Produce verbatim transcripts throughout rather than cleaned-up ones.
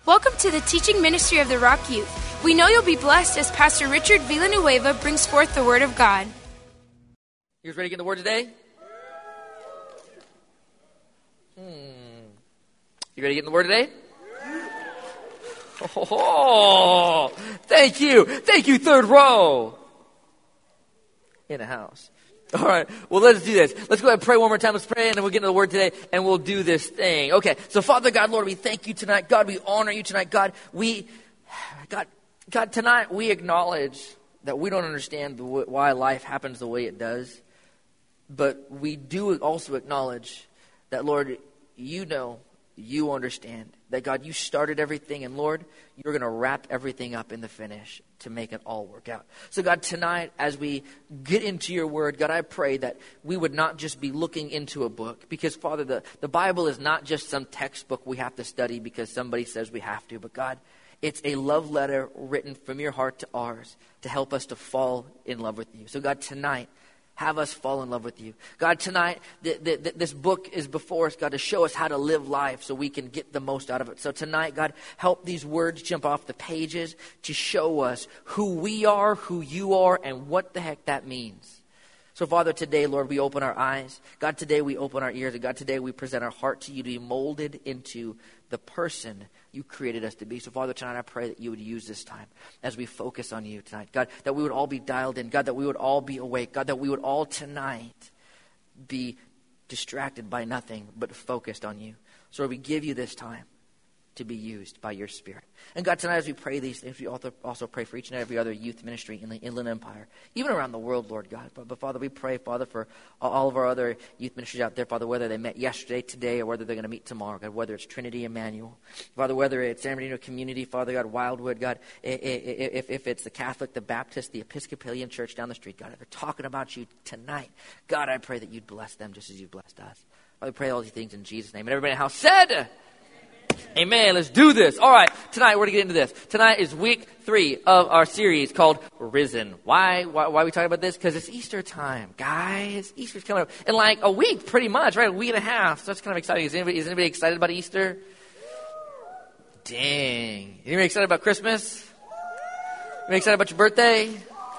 Welcome to the teaching ministry of the Rock Youth. We know you'll be blessed as Pastor Richard Villanueva brings forth the Word of God. You guys ready to get in the Word today? Hmm. You ready to get in the Word today? Oh, thank you. Thank you, third row. In the house. All right, well, let's do this. Let's go ahead and pray one more time. Let's pray, and then we'll get into the Word today, and we'll do this thing. Okay, so Father God, Lord, we thank you tonight. God, we honor you tonight. God, we, God, God, tonight we acknowledge that we don't understand the, why life happens the way it does. But we do also acknowledge that, Lord, you know, you understand. That, God, you started everything, and, Lord, you're going to wrap everything up in the finish to make it all work out. So, God, tonight, as we get into your word, God, I pray that we would not just be looking into a book. Because, Father, the, the Bible is not just some textbook we have to study because somebody says we have to. But, God, it's a love letter written from your heart to ours to help us to fall in love with you. So, God, tonight, have us fall in love with you. God, tonight, the, the, the, this book is before us, God, to show us how to live life so we can get the most out of it. So tonight, God, help these words jump off the pages to show us who we are, who you are, and what the heck that means. So, Father, today, Lord, we open our eyes. God, today we open our ears. And God, today we present our heart to you to be molded into the person you created us to be. So, Father, tonight I pray that you would use this time as we focus on you tonight. God, that we would all be dialed in. God, that we would all be awake. God, that we would all tonight be distracted by nothing but focused on you. So, Lord, we give you this time to be used by your Spirit. And God, tonight as we pray these things, we also, also pray for each and every other youth ministry in the Inland Empire, even around the world, Lord God. But, but Father, we pray, Father, for all of our other youth ministries out there, Father, whether they met yesterday, today, or whether they're going to meet tomorrow, God, whether it's Trinity Emmanuel, Father, whether it's San Bernardino Community, Father God, Wildwood, God, if, if it's the Catholic, the Baptist, the Episcopalian Church down the street, God, if they're talking about you tonight, God, I pray that you'd bless them just as you've blessed us. Father, we pray all these things in Jesus' name. And everybody in the house said... Amen. Let's do this. All right. Tonight, we're going to get into this. Tonight is week three of our series called Risen. Why? Why, why are we talking about this? Because it's Easter time. Guys, Easter's coming up in like a week, pretty much, right? A week and a half. So that's kind of exciting. Is anybody, is anybody excited about Easter? Dang. Anybody excited about Christmas? Anybody excited about your birthday?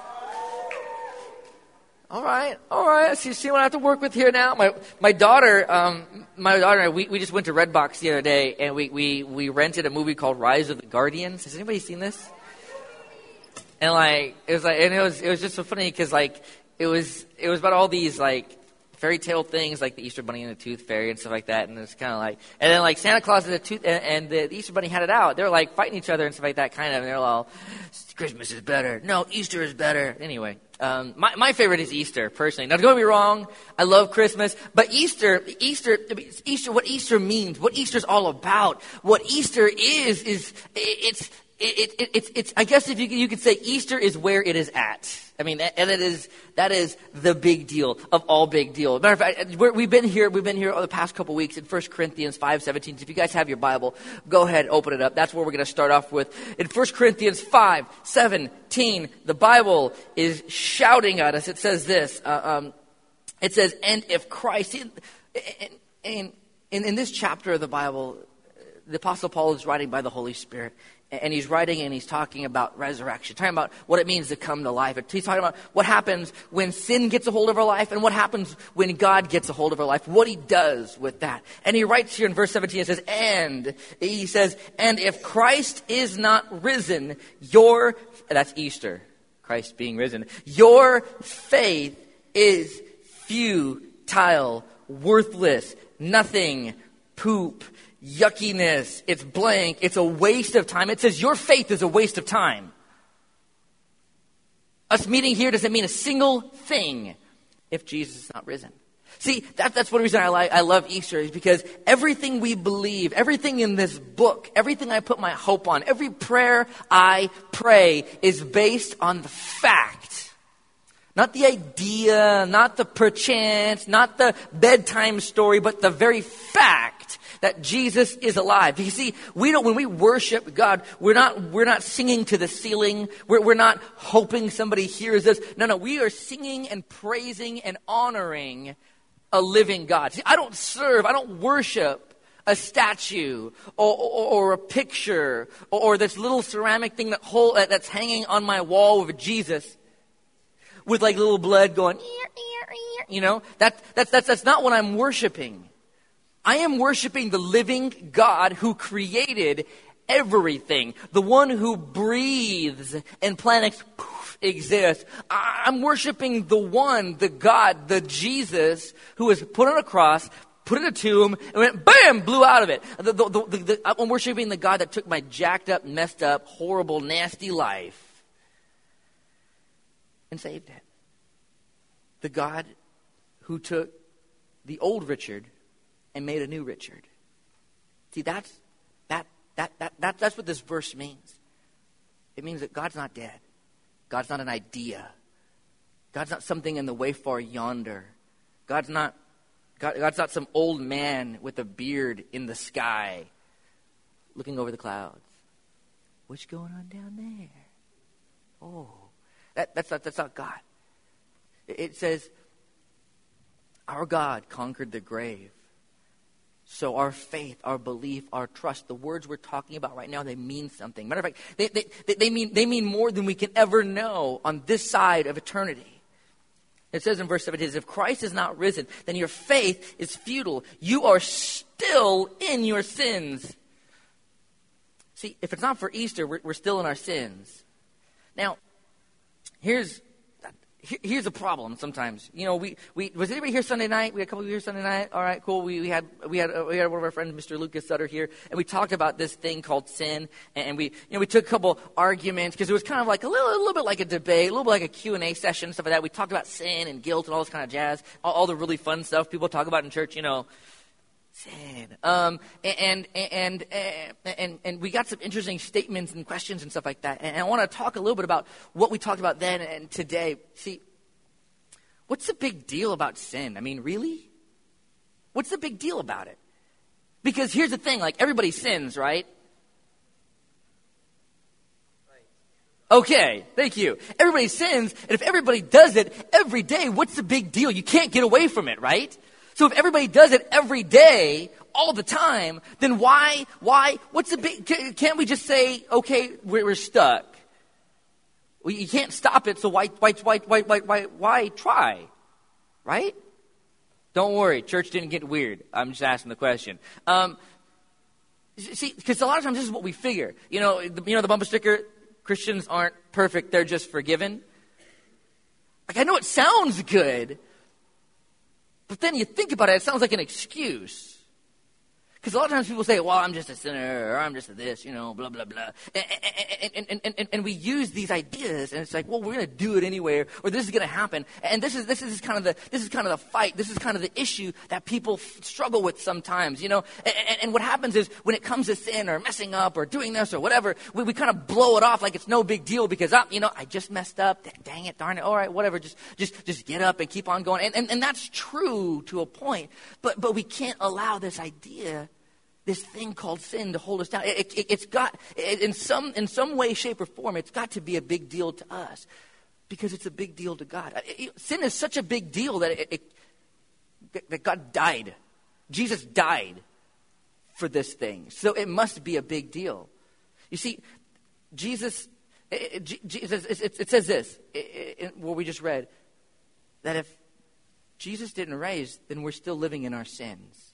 All right, all right. So you see what I have to work with here now? My my daughter, um, my daughter and I, we, we just went to Redbox the other day, and we, we, we rented a movie called Rise of the Guardians. Has anybody seen this? And like it was like, and it was it was just so funny because like it was it was about all these like fairy tale things like the Easter Bunny and the Tooth Fairy and stuff like that, and it's kind of like, and then like Santa Claus and the Tooth and, and the Easter Bunny had it out. They were like fighting each other and stuff like that, kind of. And they're all, Christmas is better. No, Easter is better. Anyway, um, my my favorite is Easter personally. Now, don't get me wrong, I love Christmas, but Easter, Easter, Easter, what Easter means, what Easter's all about, what Easter is, is it's. It, it, it's, it's, I guess if you, you could say Easter is where it is at. I mean, and it is, that is the big deal of all big deal. Matter of fact, we're, we've been here, we've been here over the past couple weeks in First Corinthians five seventeen. So if you guys have your Bible, go ahead, open it up. That's where we're going to start off with. In First Corinthians five seventeen, the Bible is shouting at us. It says this, uh, um, it says, and if Christ, in, in, in, in this chapter of the Bible, the Apostle Paul is writing by the Holy Spirit. And he's writing and he's talking about resurrection, talking about what it means to come to life. He's talking about what happens when sin gets a hold of our life and what happens when God gets a hold of our life, what he does with that. And he writes here in verse seventeen, it says, and he says, and if Christ is not risen, your, that's Easter, Christ being risen, your faith is futile, worthless, nothing, poop, yuckiness, it's blank, it's a waste of time. It says your faith is a waste of time. Us meeting here doesn't mean a single thing if Jesus is not risen. See, that, that's one reason I like, I love Easter is because everything we believe, everything in this book, everything I put my hope on, every prayer I pray is based on the fact. Not the idea, not the perchance, not the bedtime story, but the very fact that Jesus is alive. You see, we don't, when we worship God, we're not, we're not singing to the ceiling. We're, we're not hoping somebody hears us. No, no, we are singing and praising and honoring a living God. See, I don't serve, I don't worship a statue or, or, or a picture or, or this little ceramic thing that hold, that's hanging on my wall with Jesus with like little blood going, you know, that, that's, that's, that's not what I'm worshiping. I am worshiping the living God who created everything, the one who breathes and planets poof, exist. I'm worshiping the one, the God, the Jesus who was put on a cross, put in a tomb, and went bam, blew out of it. The, the, the, the, I'm worshiping the God that took my jacked up, messed up, horrible, nasty life and saved it. The God who took the old Richard and made a new Richard. See, that's that that that, that that's what this verse means. It means that God's not dead. God's not an idea. God's not something in the way far yonder. God's not God, God's not some old man with a beard in the sky looking over the clouds. What's going on down there? Oh, that, that's not that's not God. It, it says, our God conquered the grave. So our faith, our belief, our trust, the words we're talking about right now, they mean something. Matter of fact, they, they, they, mean, they mean more than we can ever know on this side of eternity. It says in verse seventeen, if Christ is not risen, then your faith is futile. You are still in your sins. See, if it's not for Easter, we're, we're still in our sins. Now, here's... Here's a problem sometimes. You know, we, we was anybody here Sunday night? We had a couple of you here Sunday night. All right, cool. We, we had we had uh, we had one of our friends, Mister Lucas Sutter, here, and we talked about this thing called sin. And we you know we took a couple arguments because it was kind of like a little a little bit like a debate, a little bit like a Q and A session, and stuff like that. We talked about sin and guilt and all this kind of jazz, all, all the really fun stuff people talk about in church. You know, sin. Um, and and and and and we got some interesting statements and questions and stuff like that. And I want to talk a little bit about what we talked about then and today. See, what's the big deal about sin? I mean, really? What's the big deal about it? Because here's the thing: like everybody sins, right? Okay, thank you. Everybody sins, and if everybody does it every day, what's the big deal? You can't get away from it, right? So if everybody does it every day, all the time, then why, why, what's the big, can't we just say, okay, we're, we're stuck? Well, you can't stop it, so why, why, why, why, why, why, why try? Right? Don't worry, church didn't get weird. I'm just asking the question. Um, see, because a lot of times this is what we figure. You know, the, you know the bumper sticker, Christians aren't perfect, they're just forgiven. Like, I know it sounds good, but then you think about it, it sounds like an excuse. Because a lot of times people say, well, I'm just a sinner, or I'm just a this, you know, blah, blah, blah. And, and, and, and, and, and we use these ideas, and it's like, well, we're going to do it anyway, or this is going to happen. And this is this is kind of the this is kind of the fight. This is kind of the issue that people f- struggle with sometimes, you know. And, and, and what happens is when it comes to sin or messing up or doing this or whatever, we, we kind of blow it off like it's no big deal because, oh, you know, I just messed up. Dang it, darn it. All right, whatever. Just just just get up and keep on going. And and, and that's true to a point, but but we can't allow this idea, this thing called sin, to hold us down. It, it, it's got, it, in some in some way, shape, or form, it's got to be a big deal to us because it's a big deal to God. It, sin is such a big deal that it, it, that God died. Jesus died for this thing, so it must be a big deal. You see, Jesus, it, it, Jesus, it, it says this, it, it, what we just read, that if Jesus didn't raise, then we're still living in our sins.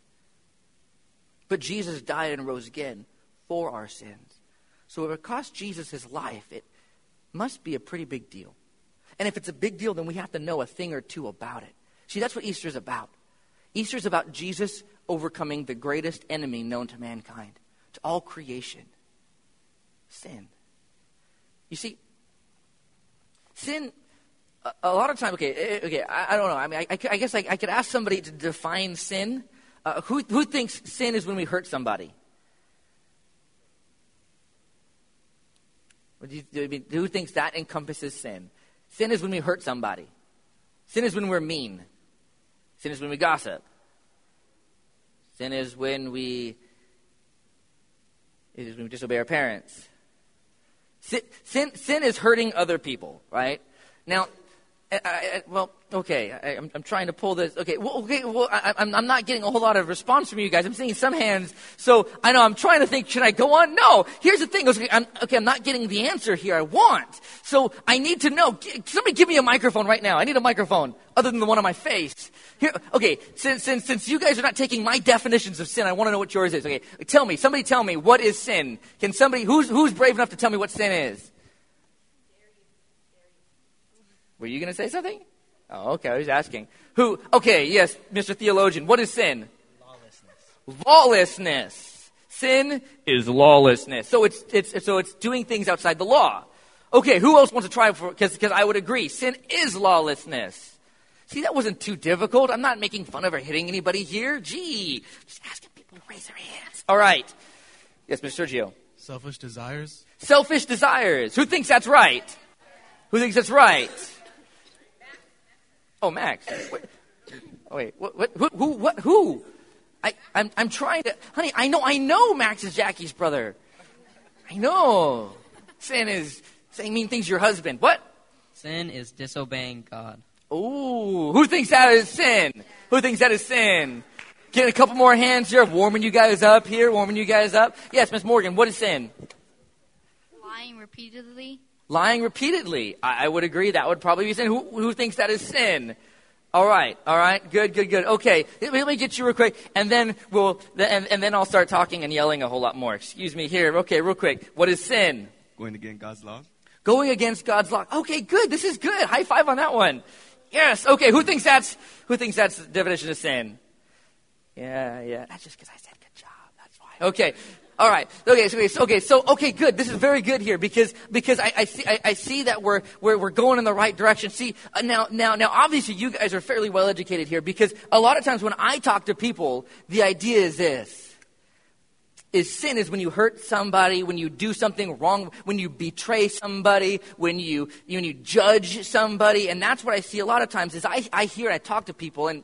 But Jesus died and rose again for our sins. So if it cost Jesus his life, it must be a pretty big deal. And if it's a big deal, then we have to know a thing or two about it. See, that's what Easter's about. Easter's about Jesus overcoming the greatest enemy known to mankind, to all creation, sin. You see, sin, a, a lot of time, okay, okay, I, I don't know. I mean, I, I guess I, I could ask somebody to define sin. Uh, who, who thinks sin is when we hurt somebody? What do you, do you mean, who thinks that encompasses sin? Sin is when we hurt somebody. Sin is when we're mean. Sin is when we gossip. Sin is when we, it is when we disobey our parents. Sin, sin, sin is hurting other people, right? Now, I, I, well, okay, I, I'm, I'm trying to pull this. Okay, well, okay, well, I, I'm, I'm not getting a whole lot of response from you guys. I'm seeing some hands. So I know I'm trying to think, should I go on? No. Here's the thing. Okay, I'm, okay, I'm not getting the answer here I want. So I need to know. Somebody give me a microphone right now. I need a microphone other than the one on my face. Here, okay, since, since, since you guys are not taking my definitions of sin, I want to know what yours is. Okay, tell me, somebody tell me, what is sin? Can somebody, who's, who's brave enough to tell me what sin is? Were you going to say something? Oh, okay. I was asking. Who? Okay. Yes, Mister Theologian. What is sin? Lawlessness. Lawlessness. Sin is lawlessness. So it's it's so it's doing things outside the law. Okay. Who else wants to try? For because because I would agree. Sin is lawlessness. See, that wasn't too difficult. I'm not making fun of or hitting anybody here. Gee, just asking people to raise their hands. All right. Yes, Mister Sergio. Selfish desires. Selfish desires. Who thinks that's right? Who thinks that's right? Oh, Max. Wait, oh, wait what, what, who, who, what, who? I, I'm, I'm trying to, honey, I know, I know Max is Jackie's brother. I know. Sin is saying mean things to your husband. What? Sin is disobeying God. Ooh, who thinks that is sin? Who thinks that is sin? Getting a couple more hands here, warming you guys up here, warming you guys up. Yes, Miss Morgan, what is sin? Lying repeatedly. Lying repeatedly. I, I would agree that would probably be sin. Who, who thinks that is sin? All right, all right, good, good, good. Okay, let me get you real quick, and then we'll, and, and then I'll start talking and yelling a whole lot more. Excuse me here. Okay, real quick. What is sin? Going against God's law. Going against God's law. Okay, good. This is good. High five on that one. Yes. Okay. Who thinks that's who thinks that's the definition of sin? Yeah, yeah. That's just because I said good job. That's why. Okay. All right. Okay. So, okay. So, okay. Good. This is very good here because because I, I see I, I see that we're we're we're going in the right direction. See uh, now now now obviously you guys are fairly well educated here because a lot of times when I talk to people, the idea is this: is sin is when you hurt somebody, when you do something wrong, when you betray somebody, when you when you judge somebody, and that's what I see a lot of times. Is I I hear I talk to people and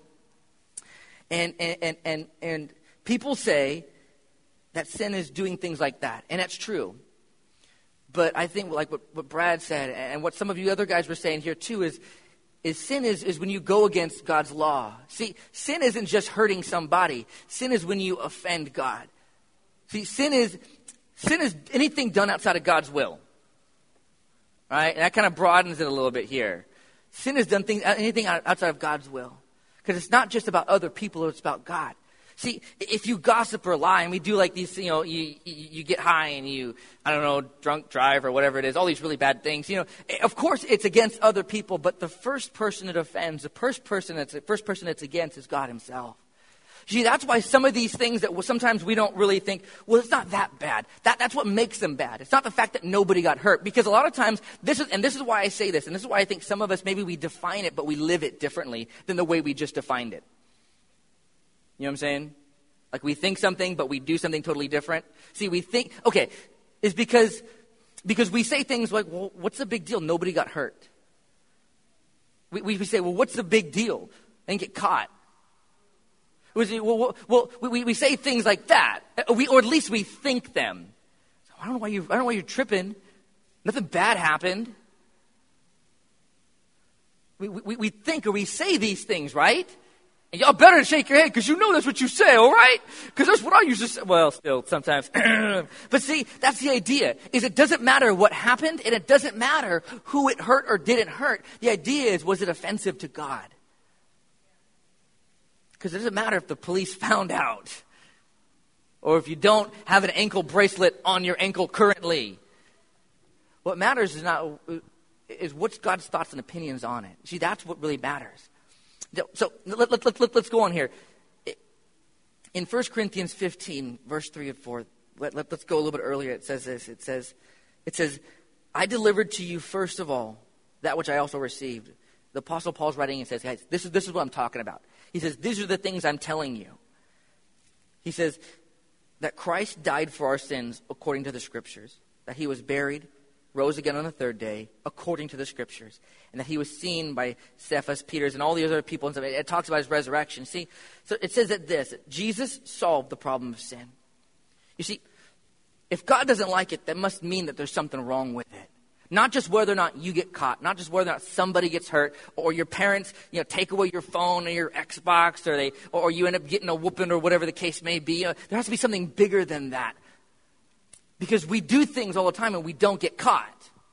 and and and and, and people say that sin is doing things like that. And that's true. But I think like what, what Brad said and what some of you other guys were saying here too is, is sin is, is when you go against God's law. See, sin isn't just hurting somebody. Sin is when you offend God. See, sin is, sin is anything done outside of God's will. Right? And that kind of broadens it a little bit here. Sin is done things, anything outside of God's will. Because it's not just about other people, it's about God. See, if you gossip or lie, and we do like these, you know, you, you you get high and you, I don't know, drunk drive or whatever it is, all these really bad things, you know, of course it's against other people, but the first person it offends, the first person that's, the first person it's against is God himself. See, that's why some of these things that sometimes we don't really think, well, it's not that bad. That, that's what makes them bad. It's not the fact that nobody got hurt. Because a lot of times, this is, and this is why I say this, and this is why I think some of us, maybe we define it, but we live it differently than the way we just defined it. You know what I'm saying? Like we think something, but we do something totally different. See, we think, okay, it's because, because we say things like, well, what's the big deal? Nobody got hurt. We, we say, well, what's the big deal? They didn't get caught. Well, well, we, we say things like that, we, or at least we think them. I don't know why you, I don't know why you're tripping. Nothing bad happened. We, we, we think or we say these things, right? And y'all better shake your head because you know that's what you say, all right? Because that's what I used to say. Well, still, sometimes. But see, that's the idea, is it doesn't matter what happened, and it doesn't matter who it hurt or didn't hurt. The idea is, was it offensive to God? Because it doesn't matter if the police found out, or if you don't have an ankle bracelet on your ankle currently. What matters is not is what's God's thoughts and opinions on it. See, that's what really matters. So let, let, let, let, let's go on here. In First Corinthians fifteen, verse three and four, let, let, let's go a little bit earlier. It says this. It says, it says, I delivered to you first of all that which I also received. The Apostle Paul's writing and says, guys, this is, this is what I'm talking about. He says, these are the things I'm telling you. He says that Christ died for our sins according to the Scriptures, that he was buried, rose again on the third day, according to the Scriptures, and that he was seen by Cephas, Peter, and all the other people. And stuff. It talks about his resurrection. See, so it says that this, Jesus solved the problem of sin. You see, if God doesn't like it, that must mean that there's something wrong with it. Not just whether or not you get caught, not just whether or not somebody gets hurt, or your parents, you know, take away your phone or your Xbox, or they, or you end up getting a whooping, or whatever the case may be. You know, there has to be something bigger than that, because we do things all the time and we don't get caught.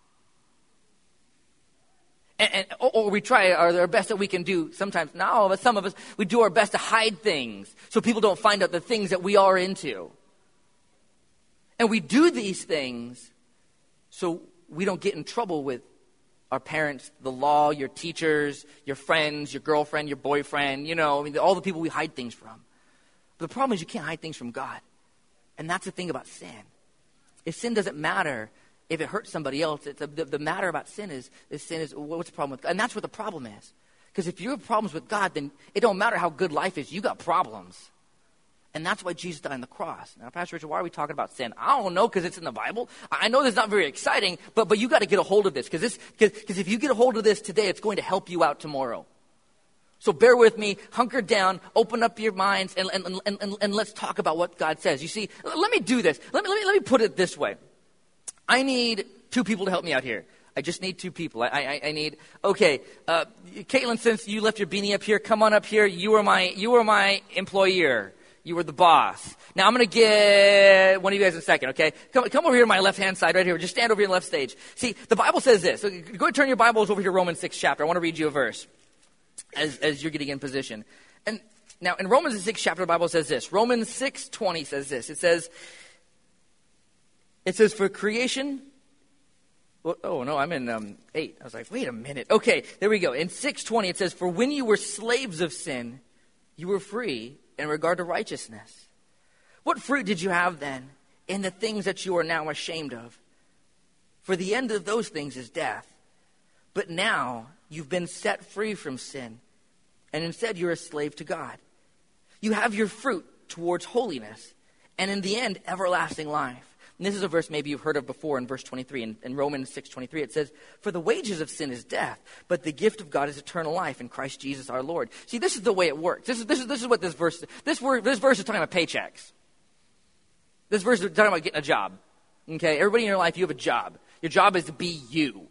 And, and, or we try our, our best that we can do sometimes. Not all of us, some of us, we do our best to hide things so people don't find out the things that we are into. And we do these things so we don't get in trouble with our parents, the law, your teachers, your friends, your girlfriend, your boyfriend, you know, I mean, all the people we hide things from. But the problem is you can't hide things from God. And that's the thing about sin. If sin doesn't matter, if it hurts somebody else, it's a, the, the matter about sin is, is sin is, what's the problem with God? And that's what the problem is. Because if you have problems with God, then it don't matter how good life is. You got problems. And that's why Jesus died on the cross. Now, Pastor Richard, why are we talking about sin? I don't know, because it's in the Bible. I know this is not very exciting, but, but you got to get a hold of this. Because this, because if you get a hold of this today, it's going to help you out tomorrow. So bear with me, hunker down, open up your minds, and, and, and, and, and let's talk about what God says. You see, let me do this. Let me, let me, let me put it this way. I need two people to help me out here. I just need two people. I, I, I need, okay, uh, Caitlin, since you left your beanie up here, come on up here. You were my, you were my employer. You were the boss. Now I'm going to get one of you guys in a second, okay? Come, come over here to my left-hand side right here. Just stand over here on the left stage. See, the Bible says this. So go ahead and turn your Bibles over here to Romans sixth chapter. I want to read you a verse as, as you're getting in position. And now in Romans sixth chapter, the Bible says this. Romans six twenty says this. It says, it says, for creation... Well, oh, no, I'm in um, eight. I was like, wait a minute. Okay, there we go. In six twenty, it says, for when you were slaves of sin, you were free in regard to righteousness. What fruit did you have then in the things that you are now ashamed of? For the end of those things is death. But now you've been set free from sin, and instead you're a slave to God. You have your fruit towards holiness, and in the end, everlasting life. And this is a verse maybe you've heard of before in verse twenty-three. In, in Romans six twenty-three, it says, for the wages of sin is death, but the gift of God is eternal life in Christ Jesus our Lord. See, this is the way it works. This is, this is, this is what this verse, this, word, this verse is talking about paychecks. This verse is talking about getting a job. Okay, everybody in your life, you have a job. Your job is to be you.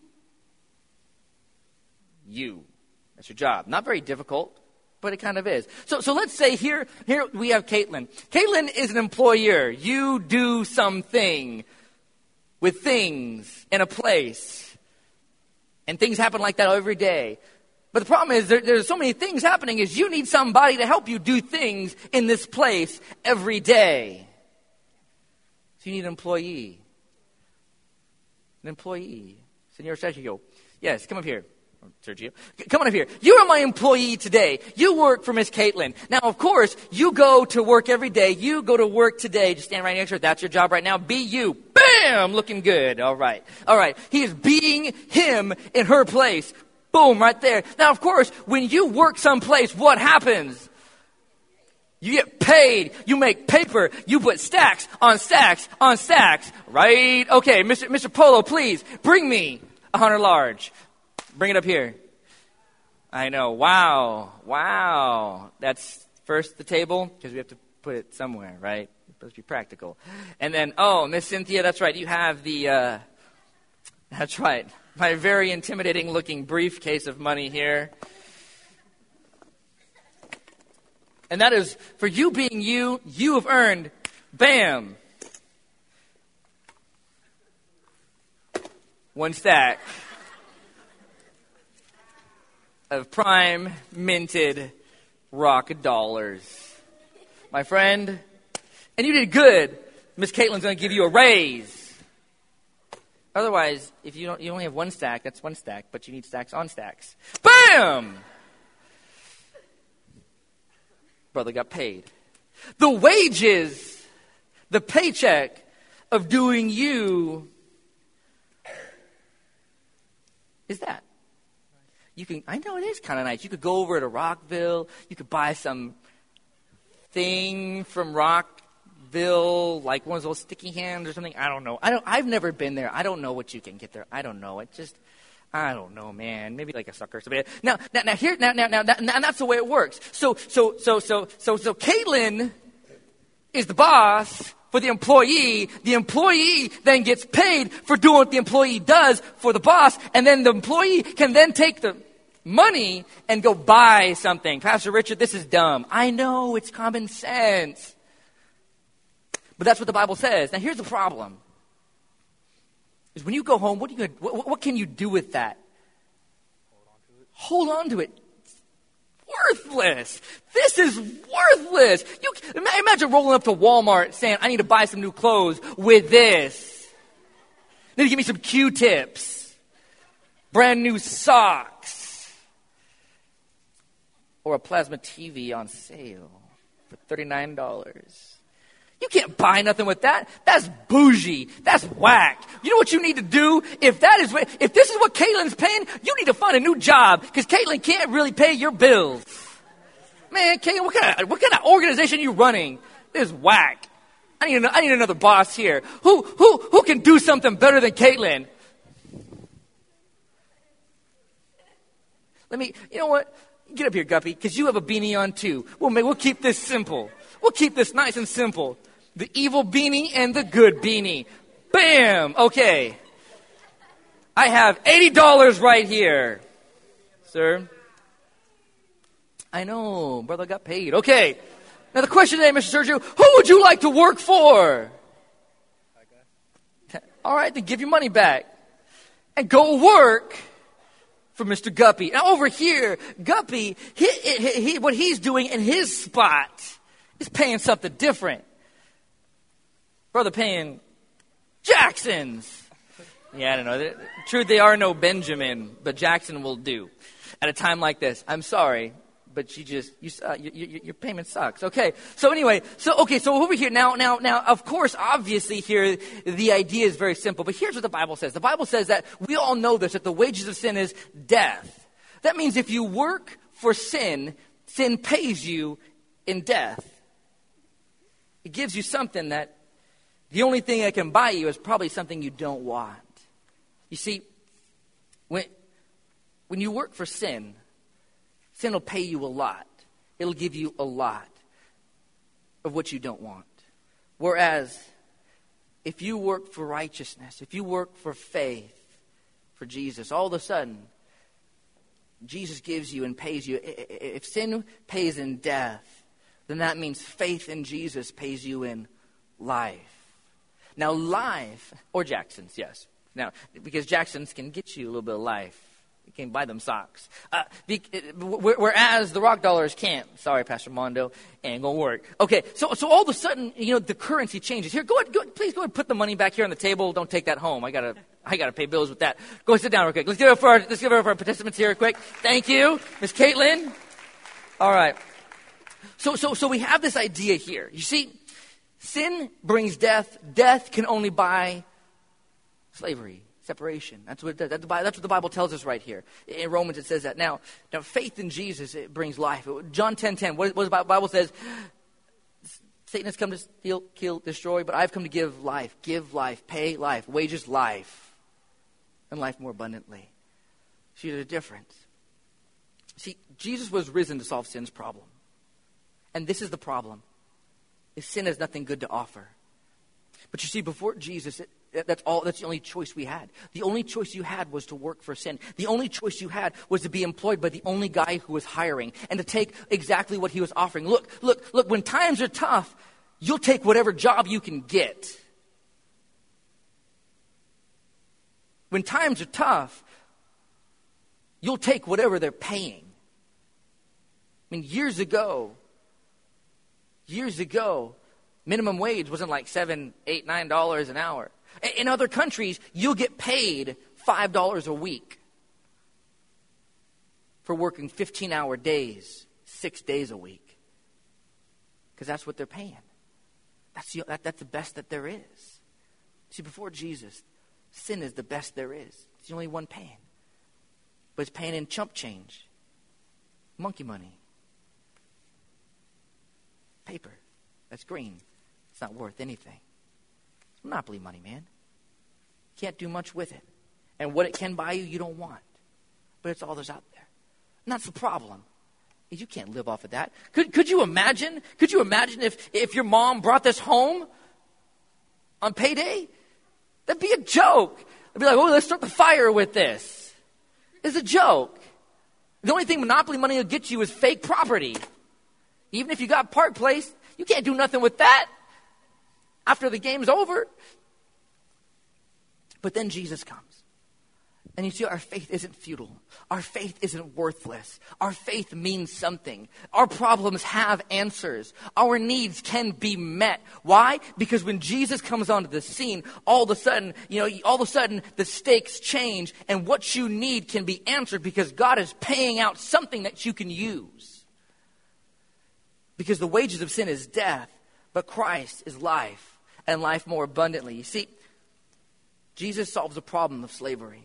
You. That's your job. Not very difficult, but it kind of is. So so let's say here, here we have Caitlin. Caitlin is an employer. You do something with things in a place. And things happen like that every day. But the problem is there, there's so many things happening is you need somebody to help you do things in this place every day. So you need an employee. An employee. Senor Sergio. Yes, come up here. Sergio, come on up here. You are my employee today. You work for Miss Caitlin. Now, of course, you go to work every day. You go to work today. Just stand right next to her. That's your job right now. Be you. Bam! Looking good. All right. All right. He is being him in her place. Boom, right there. Now, of course, when you work someplace, what happens? You get paid. You make paper. You put stacks on stacks on stacks. Right? Okay, Mister Mister Polo, please bring me a hundred large. Bring it up here. I know. Wow. Wow. That's first the table, because we have to put it somewhere, right? It's supposed to be practical. And then, oh, Miss Cynthia, that's right. You have the, uh, that's right. My very intimidating looking briefcase of money here. And that is, for you being you, you have earned, bam, one stack of prime minted rock dollars. My friend, and you did good. Miss Caitlin's going to give you a raise. Otherwise, if you don't, you only have one stack, that's one stack, but you need stacks on stacks. Bam! Brother got paid. The wages, the paycheck of doing you is that. You can, I know it is kind of nice. You could go over to Rockville. You could buy some thing from Rockville, like one of those sticky hands or something. I don't know. I don't. I've never been there. I don't know what you can get there. I don't know. It just, I don't know, man. Maybe like a sucker or something. Now, now, now here, now, now, now, now, and that's the way it works. So, so, so, so, so, so, Caitlin is the boss for the employee. The employee then gets paid for doing what the employee does for the boss. And then the employee can then take the money and go buy something. Pastor Richard, this is dumb. I know, it's common sense. But that's what the Bible says. Now here's the problem. Is when you go home, what, are you gonna, what, what can you do with that? Hold on to it. Worthless. This is worthless. You imagine rolling up to Walmart saying, I need to buy some new clothes with this. Need to give me some Q-tips. Brand new socks. Or a plasma T V on sale for thirty-nine dollars. You can't buy nothing with that. That's bougie. That's whack. You know what you need to do? If that is, if this is what Caitlin's paying, you need to find a new job because Caitlin can't really pay your bills. Man, Caitlin, what kind of what kind of organization are you running? This is whack. I need I need another boss here. Who who who can do something better than Caitlin? Let me. You know what? Get up here, Guppy, because you have a beanie on too. We'll we'll keep this simple. We'll keep this nice and simple. The evil beanie and the good beanie. Bam! Okay. I have eighty dollars right here. Sir? I know. Brother got paid. Okay. Now the question today, Mister Sergio, who would you like to work for? All right, then give your money back. And go work for Mister Guppy. Now over here, Guppy, he, he, he, what he's doing in his spot is paying something different. Brother paying Jackson's. Yeah, I don't know. True, they are no Benjamin, but Jackson will do. At a time like this, I'm sorry, but you just, you, uh, you, you, your payment sucks. Okay, so anyway, so okay, so over here, now, now, now, of course, obviously here, the idea is very simple, but here's what the Bible says. The Bible says that, we all know this, that the wages of sin is death. That means if you work for sin, sin pays you in death. It gives you something that the only thing that can buy you is probably something you don't want. You see, when, when you work for sin, sin will pay you a lot. It'll give you a lot of what you don't want. Whereas, if you work for righteousness, if you work for faith, for Jesus, all of a sudden, Jesus gives you and pays you. If sin pays in death, then that means faith in Jesus pays you in life. Now, life, or Jackson's, yes. Now, because Jackson's can get you a little bit of life. You can buy them socks. Uh, be, whereas the rock dollars can't. Sorry, Pastor Mondo, ain't gonna work. Okay, so so all of a sudden, you know, the currency changes. Here, go ahead, go, please go ahead and put the money back here on the table. Don't take that home. I gotta, I gotta pay bills with that. Go ahead, sit down real quick. Let's give it up for our, let's give it up for our participants here real quick. Thank you, Miss Caitlin. All right. So so so we have this idea here. You see, sin brings death. Death can only buy slavery, separation. That's what it does. That's what the Bible tells us right here. In Romans it says that. Now, now faith in Jesus, it brings life. John ten ten, what, what the Bible says, Satan has come to steal, kill, destroy, but I've come to give life. Give life, pay life, wages life, and life more abundantly. See the difference. See, Jesus was risen to solve sin's problem. And this is the problem. Is sin has nothing good to offer. But you see, before Jesus, it, that's all. That's the only choice we had. The only choice you had was to work for sin. The only choice you had was to be employed by the only guy who was hiring and to take exactly what he was offering. Look, look, look, when times are tough, you'll take whatever job you can get. When times are tough, you'll take whatever they're paying. I mean, years ago, years ago, minimum wage wasn't like seven, eight, nine dollars an hour. In other countries, you'll get paid five dollars a week for working fifteen-hour days, six days a week, because that's what they're paying. That's the, that, that's the best that there is. See, before Jesus, sin is the best there is. It's the only one paying, but it's paying in chump change, monkey money, paper. That's green. It's not worth anything. It's monopoly money, man. Can't do much with it. And what it can buy you, you don't want. But it's all there's out there. And that's the problem. You can't live off of that. Could, could you imagine? Could you imagine if, if your mom brought this home on payday? That'd be a joke. I'd be like, oh, let's start the fire with this. It's a joke. The only thing Monopoly money will get you is fake property. Even if you got Park Place, you can't do nothing with that after the game's over. But then Jesus comes. And you see, our faith isn't futile. Our faith isn't worthless. Our faith means something. Our problems have answers. Our needs can be met. Why? Because when Jesus comes onto the scene, all of a sudden, you know, all of a sudden the stakes change and what you need can be answered because God is paying out something that you can use. Because the wages of sin is death, but Christ is life and life more abundantly. You see, Jesus solves the problem of slavery.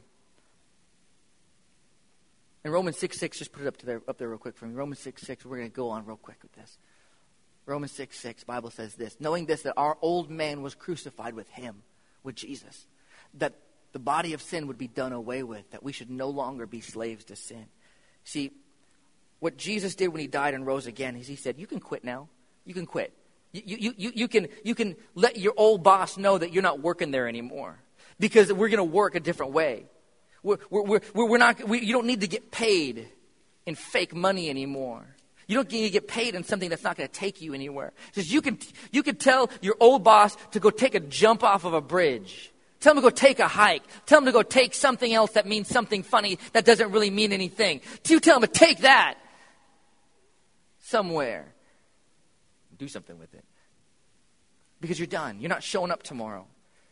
In Romans six six, just put it up to there, up there real quick for me. Romans six six, we're going to go on real quick with this. Romans six six, Bible says this. Knowing this, that our old man was crucified with him, with Jesus. That the body of sin would be done away with. That we should no longer be slaves to sin. See, what Jesus did when he died and rose again is he said, you can quit now. You can quit. You, you, you, you, can, you can let your old boss know that you're not working there anymore. Because we're going to work a different way. We're, we're, we're, we're not, we, you don't need to get paid in fake money anymore. You don't need to get paid in something that's not going to take you anywhere. Because you can, you can tell your old boss to go take a jump off of a bridge. Tell him to go take a hike. Tell him to go take something else that means something funny that doesn't really mean anything. You tell him to take that somewhere. Do something with it. Because you're done. You're not showing up tomorrow.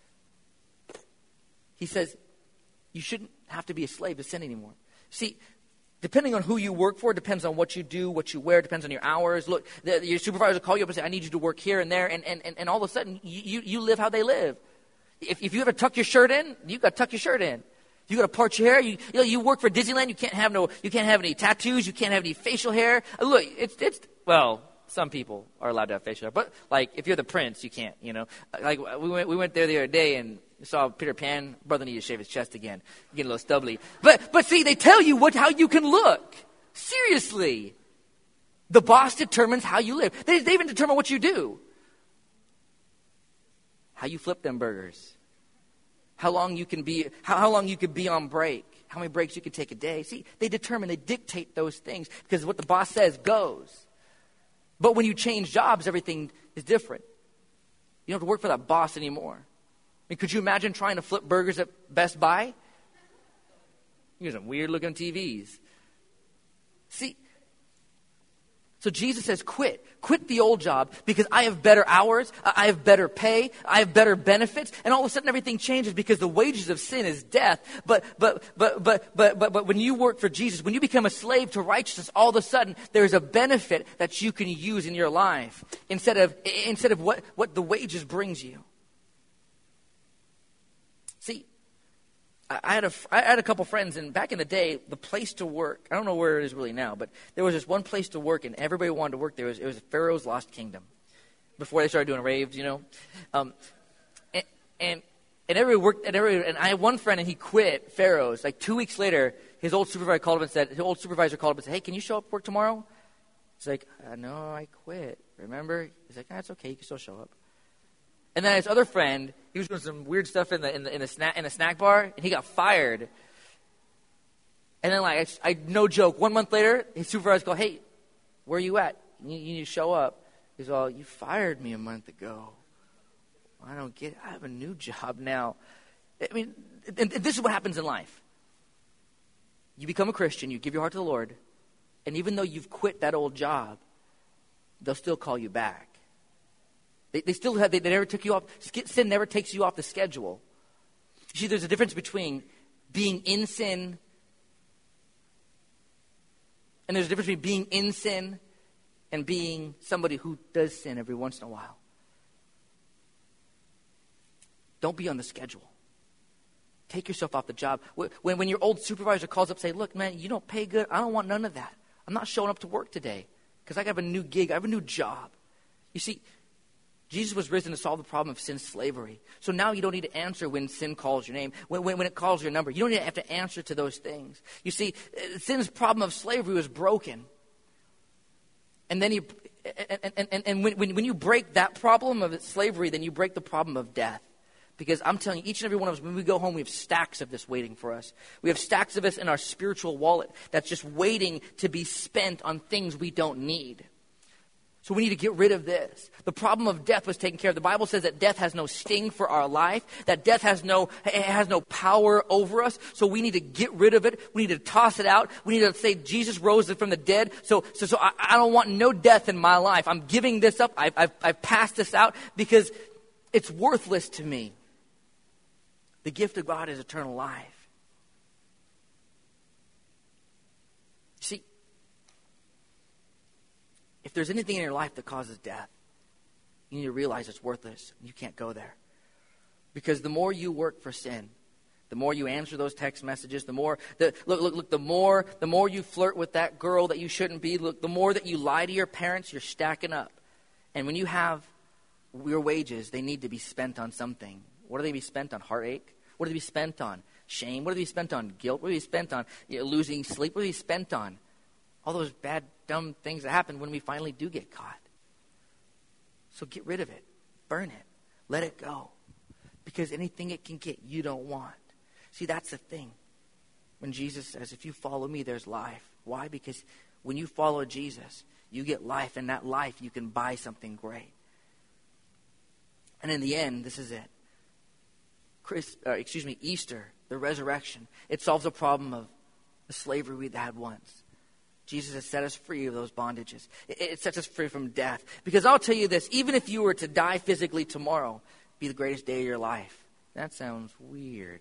He says, you shouldn't have to be a slave to sin anymore. See, depending on who you work for, depends on what you do, what you wear, depends on your hours. Look, the, your supervisor will call you up and say, I need you to work here and there, and, and, and, and all of a sudden, you, you live how they live. If, if you ever tuck your shirt in, you got to tuck your shirt in. You got to part your hair. You, you know, you work for Disneyland, you can't have no, you can't have any tattoos, you can't have any facial hair. Uh, look, it's, it's, well, some people are allowed to have facial hair, but like if you're the prince, you can't, you know. Like we went, we went there the other day and saw Peter Pan. Brother needed to shave his chest again, getting a little stubbly. But but see, they tell you what how you can look. Seriously, the boss determines how you live. They, they even determine what you do. How you flip them burgers. How long you can be. How, how long you could be on break. How many breaks you can take a day. See, they determine. They dictate those things because what the boss says goes. But when you change jobs, everything is different. You don't have to work for that boss anymore. I mean, could you imagine trying to flip burgers at Best Buy? You have some weird looking T Vs. See, so Jesus says, quit. Quit the old job because I have better hours, I have better pay, I have better benefits, and all of a sudden everything changes because the wages of sin is death. But but but but but but but when you work for Jesus, when you become a slave to righteousness, all of a sudden there's a benefit that you can use in your life instead of instead of what, what the wages brings you. See, I had a I had a couple friends, and back in the day, the place to work, I don't know where it is really now, but there was this one place to work, and everybody wanted to work there. It was, it was Pharaoh's Lost Kingdom, before they started doing raves, you know. Um, and, and and everybody worked, and everybody, and I had one friend, and he quit Pharaoh's. Like two weeks later, his old supervisor called him and said, his old supervisor called him and said, hey, can you show up for work tomorrow? He's like, uh, no, I quit. Remember? He's like, that's okay, you can still show up. And then his other friend, he was doing some weird stuff in the in the in a snack in a snack bar, and he got fired. And then, like, I, I no joke, one month later, his supervisor called, "Hey, where are you at? You, you need to show up." He's all, "You fired me a month ago. I don't get it. I have a new job now." I mean, and, and this is what happens in life. You become a Christian, you give your heart to the Lord, and even though you've quit that old job, they'll still call you back. They, they still have, they, they never took you off, sin never takes you off the schedule. You see, there's a difference between being in sin, and there's a difference between being in sin and being somebody who does sin every once in a while. Don't be on the schedule. Take yourself off the job. When, when your old supervisor calls up and say, look, man, you don't pay good. I don't want none of that. I'm not showing up to work today because I have a new gig. I have a new job. You see, Jesus was risen to solve the problem of sin slavery. So now you don't need to answer when sin calls your name, when, when, when it calls your number. You don't need to have to answer to those things. You see, sin's problem of slavery was broken. And then you, and, and, and, and when, when you break that problem of slavery, then you break the problem of death. Because I'm telling you, each and every one of us, when we go home, we have stacks of this waiting for us. We have stacks of this in our spiritual wallet that's just waiting to be spent on things we don't need. So we need to get rid of this. The problem of death was taken care of. The Bible says that death has no sting for our life, that death has no it has no power over us. So we need to get rid of it. We need to toss it out. We need to say Jesus rose from the dead. So so so I, I don't want no death in my life. I'm giving this up. I've, I've I've passed this out because it's worthless to me. The gift of God is eternal life. See, if there's anything in your life that causes death, you need to realize it's worthless. You can't go there. Because the more you work for sin, the more you answer those text messages, the more the look look look the more the more you flirt with that girl that you shouldn't be, look, the more that you lie to your parents, you're stacking up. And when you have your wages, they need to be spent on something. What do they be spent on? Heartache? What do they be spent on? Shame? What do they be spent on? Guilt? What do they be spent on? You know, losing sleep? What do they be spent on? All those bad, dumb things that happen when we finally do get caught. So get rid of it. Burn it. Let it go. Because anything it can get, you don't want. See, that's the thing. When Jesus says, if you follow me, there's life. Why? Because when you follow Jesus, you get life. And that life, you can buy something great. And in the end, this is it. Chris, uh, excuse me, Easter, the resurrection, it solves a problem of the slavery we had once. Jesus has set us free of those bondages. It, it sets us free from death. Because I'll tell you this, even if you were to die physically tomorrow, it'd be the greatest day of your life. That sounds weird.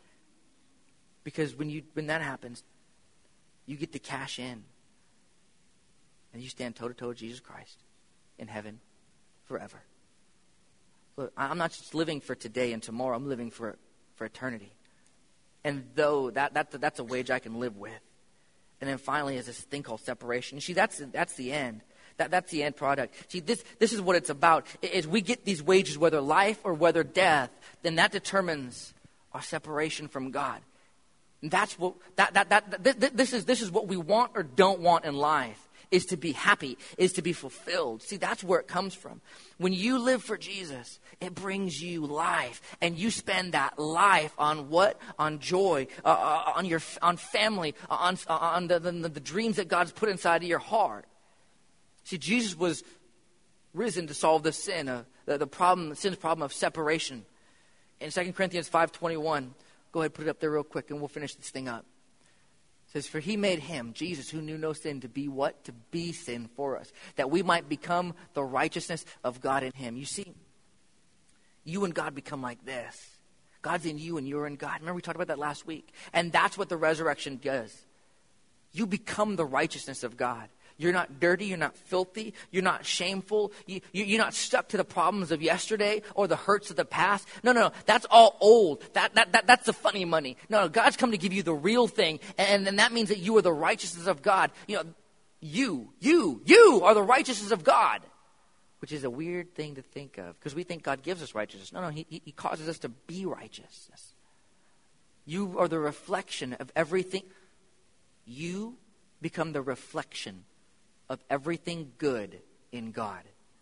Because when you when that happens, you get to cash in. And you stand toe-to-toe with Jesus Christ in heaven forever. Look, I'm not just living for today and tomorrow. I'm living for, for eternity. And though that, that that's a wage I can live with. And then finally is this thing called separation. See, that's that's the end. That that's the end product. See, this this is what it's about. Is we get these wages, whether life or whether death, then that determines our separation from God. And that's what that that that, that this is this is what we want or don't want in life. Is to be happy, is to be fulfilled. See, that's where it comes from. When you live for Jesus, it brings you life. And you spend that life on what? On joy, uh, on your on family, on, on the, the, the dreams that God's put inside of your heart. See, Jesus was risen to solve the sin, uh, the, the problem, the sin's problem of separation. In Second Corinthians five twenty-one, go ahead, put it up there real quick, and we'll finish this thing up. It says, for he made him, Jesus, who knew no sin, to be what? To be sin for us. That we might become the righteousness of God in him. You see, you and God become like this. God's in you and you're in God. Remember we talked about that last week. And that's what the resurrection does. You become the righteousness of God. You're not dirty. You're not filthy. You're not shameful. You, you, you're not stuck to the problems of yesterday or the hurts of the past. No, no, no. That's all old. That, that, that, that's the funny money. No, no, God's come to give you the real thing. And then that means that you are the righteousness of God. You know, you, you, you are the righteousness of God. Which is a weird thing to think of. Because we think God gives us righteousness. No, no, he, he causes us to be righteousness. You are the reflection of everything. You become the reflection of everything good in God.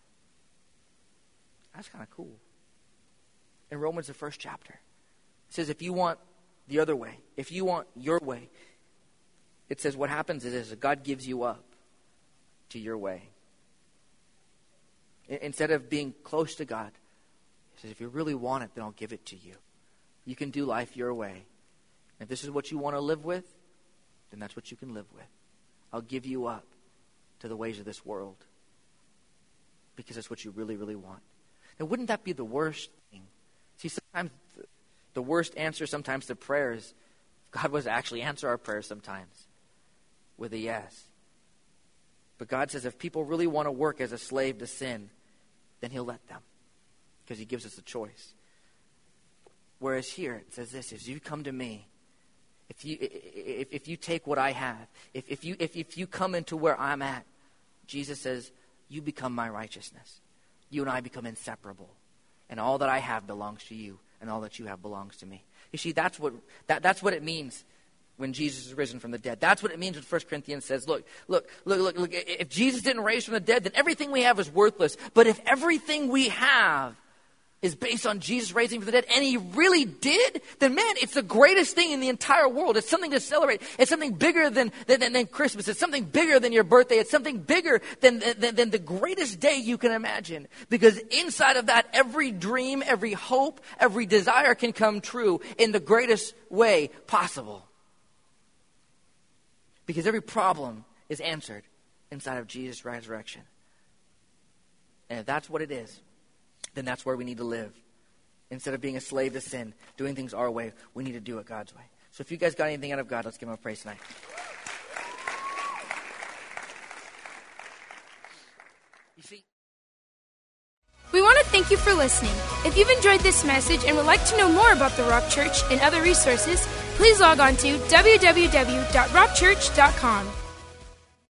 That's kind of cool. In Romans, the first chapter, it says if you want the other way, if you want your way, it says what happens is this, God gives you up to your way. Instead of being close to God, he says if you really want it, then I'll give it to you. You can do life your way. If this is what you want to live with, then that's what you can live with. I'll give you up to the ways of this world because that's what you really, really want. Now, wouldn't that be the worst thing? See, sometimes the, the worst answer sometimes to prayers, God was to actually answer our prayers sometimes with a yes. But God says if people really want to work as a slave to sin, then he'll let them because he gives us a choice. Whereas here it says this, if you come to me, If you if, if you take what I have, if, if you if, if you come into where I'm at, Jesus says, you become my righteousness. You and I become inseparable. And all that I have belongs to you, and all that you have belongs to me. You see, that's what that, that's what it means when Jesus is risen from the dead. That's what it means when First Corinthians says, look, look, look, look, look, if Jesus didn't raise from the dead, then everything we have is worthless. But if everything we have is based on Jesus raising from the dead, and he really did, then man, it's the greatest thing in the entire world. It's something to celebrate. It's something bigger than, than, than Christmas. It's something bigger than your birthday. It's something bigger than, than, than the greatest day you can imagine. Because inside of that, every dream, every hope, every desire can come true in the greatest way possible. Because every problem is answered inside of Jesus' resurrection. And if that's what it is, then that's where we need to live. Instead of being a slave to sin, doing things our way, we need to do it God's way. So if you guys got anything out of God, let's give him a praise tonight. You see, we want to thank you for listening. If you've enjoyed this message and would like to know more about the Rock Church and other resources, please log on to w w w dot rock church dot com.